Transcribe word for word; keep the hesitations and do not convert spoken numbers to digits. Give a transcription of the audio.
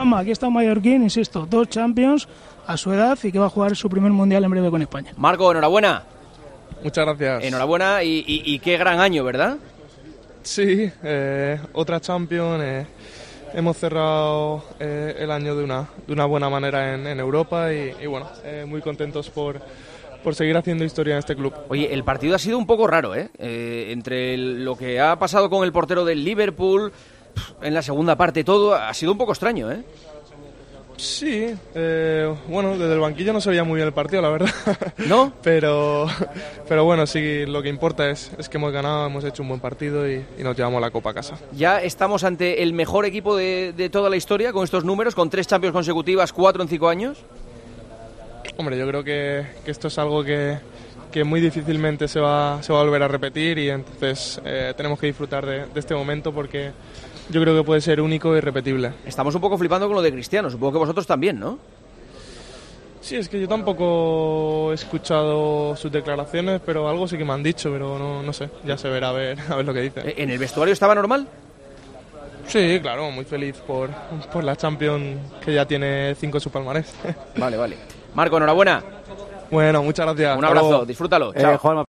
Aquí está un mallorquín, insisto, dos Champions a su edad y que va a jugar su primer Mundial en breve con España. Marco, enhorabuena. Muchas gracias. Enhorabuena y, y, y qué gran año, ¿verdad? Sí, eh, otra Champions. Eh, hemos cerrado eh, el año de una, de una buena manera en, en Europa y, y bueno, eh, muy contentos por, por seguir haciendo historia en este club. Oye, el partido ha sido un poco raro, ¿eh? eh entre el, lo que ha pasado con el portero del Liverpool, en la segunda parte todo, ha sido un poco extraño, ¿eh? Sí, eh, bueno, desde el banquillo no se veía muy bien el partido, la verdad. ¿No? pero, pero bueno, sí, lo que importa es, es que hemos ganado, hemos hecho un buen partido y, y nos llevamos la copa a casa. Ya estamos ante el mejor equipo de, de toda la historia con estos números, con tres Champions consecutivas, cuatro en cinco años. Hombre, yo creo que, que esto es algo que, que muy difícilmente se va, se va a volver a repetir y entonces eh, tenemos que disfrutar de, de este momento porque yo creo que puede ser único y irrepetible. Estamos un poco flipando con lo de Cristiano, supongo que vosotros también, ¿no? Sí, es que yo tampoco he escuchado sus declaraciones, pero algo sí que me han dicho, pero no, no sé, ya se verá a ver, a ver lo que dice. ¿En el vestuario estaba normal? Sí, claro, muy feliz por, por la Champions que ya tiene cinco en su palmarés. Vale, vale. Marco, enhorabuena. Bueno, muchas gracias. Un abrazo, disfrútalo. Eh, Chao.